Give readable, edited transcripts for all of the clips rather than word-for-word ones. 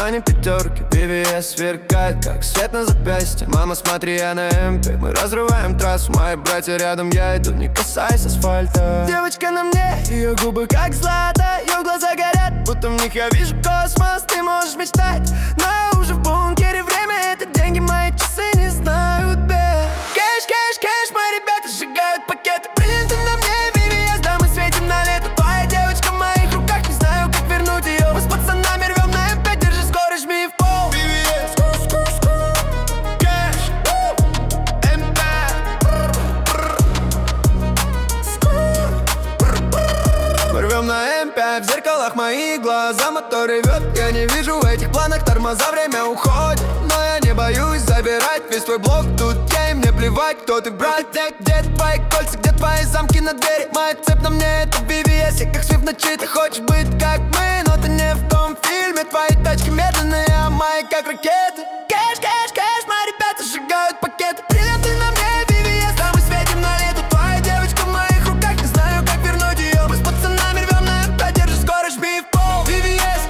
Они пятерки, VVS сверкает, как свет на запястье. Мама, смотри, я на МП, мы разрываем трассу. Мои братья рядом, я иду, не касаясь асфальта. Девочка на мне, ее губы как злато, ее глаза горят, будто в них я вижу космос. Ты можешь мечтать, но я уже в бункере. Время — это деньги, мои часы не знают бед. Кэш, кэш, кэш, мои ребята сжигают пакеты. Принты на мне, VVS, да мы светим на лето. Твоя девочка в моих руках, не знаю, как вернуть ее. Мы с пацанами рвем на МП, держи скорость, жми в пол. VVS, кэш, МП. Мы рвем на М5, в зеркалах мои глаза, мотор ревет. Я не вижу в этих планах тормоза, время уходит. Но я не боюсь забирать весь твой блок. Тут я, и мне плевать, кто ты, брат. Где твои кольца, где твои замки на двери? Моя цепь на мне, это VVS, я как свифт в ночи. Ты хочешь быть как мы, но ты не в том фильме. Твои тачки медленные, а мои как ракеты. Кэш, кэш, кэш, мои ребята сжигают пакеты. Прилеты на мне, VVS, да мы светим на лету. Твоя девочка в моих руках, не знаю, как вернуть ее. Мы с пацанами рвем на МП, держи скорость, жми в пол. VVS,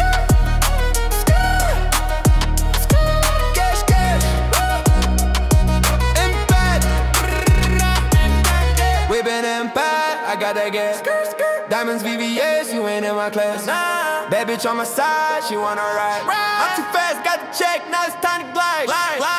кэш, кэш, М5. We been М5, I got that gas. Diamonds, VVS, you ain't in my class. Bad bitch on my side, she wanna ride. I'm too fast, got the check, now it's time to glide.